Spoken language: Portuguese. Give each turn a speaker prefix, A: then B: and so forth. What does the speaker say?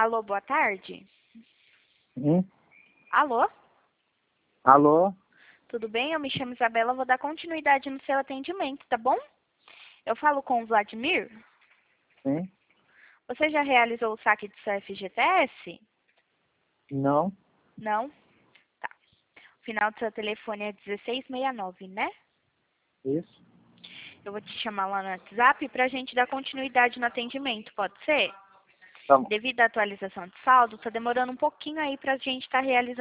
A: Alô, boa tarde.
B: Sim.
A: Alô?
B: Alô?
A: Tudo bem? Eu me chamo Isabela, vou dar continuidade no seu atendimento, tá bom? Eu falo com o Vladimir.
B: Sim.
A: Você já realizou o saque do seu FGTS?
B: Não.
A: Não? Tá. O final do seu telefone é 1669, né?
B: Isso.
A: Eu vou te chamar lá no WhatsApp pra gente dar continuidade no atendimento, pode ser?
B: Tá bom.
A: Devido à atualização de saldo, tá demorando um pouquinho aí pra gente estar realizando